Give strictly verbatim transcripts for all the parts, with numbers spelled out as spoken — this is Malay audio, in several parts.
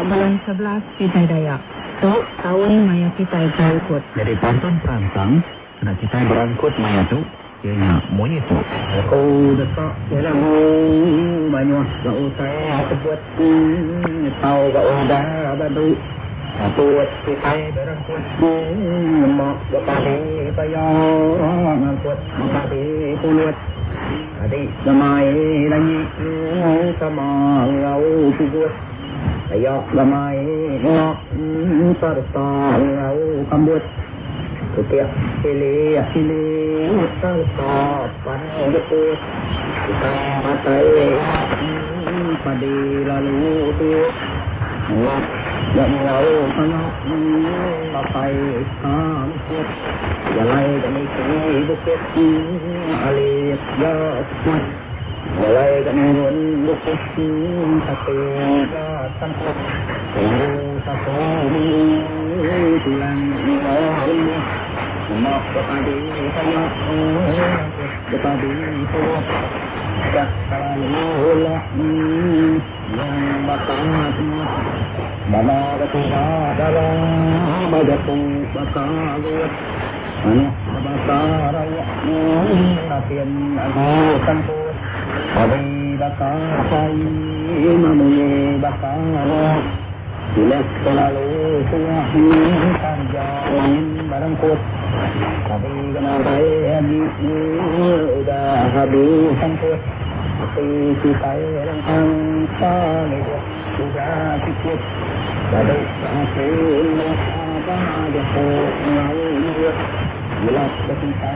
bulan sebelas kita Dayak. So, tahun maya kita berangkut. Jadi pantun perangsang, kena kita berangkut maya tu, ianya moye tu. Aku desak jalan banyak gak usah sebut tahu gak udah badu. Aku kita berangkut mak bapade payah ngangkut bapade pulut. Adik gamai lagi sama ngau tugut. Ayo gamai ngok sarta ngau kambut. Kutiak pilih pilih sarta panau betul. Kita matai padi lalu tu. Ngok gak ngau panau papai kamput. Jalai kami kini bukit alif jasmat. Jalai kami run bukit tapi tanpa tunggu satu tulang ngau. Mak berpadi saya berpadi itu dah kalau lah yang bakal semua mama ketua dalam bajaku bakal buat anak bakal raya nafian aku tanpa hari bakal saya mamuye bakal bila selalu suah saja lain barangkut tapi kenapa habis udah habis sangkut tapi kita yang angka sudah cukup pada akhir apa ada ngau bila kita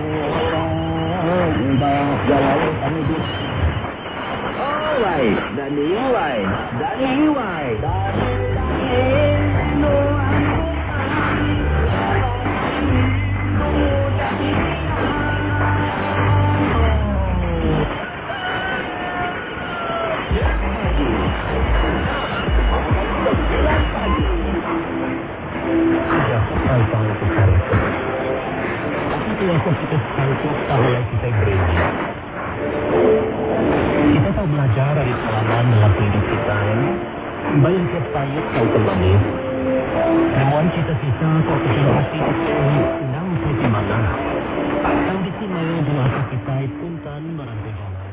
orang jalan kami Alright, dan iway, dan iway, dan ino kita tahu belajar dari pengalaman dalam hidup kita ini. Bayang tiap payut tahu kembali. Namun cita-cita kau kecintaan itu sedang saya di mana. Tanggi si mayo dua kita pun kan barang jalan.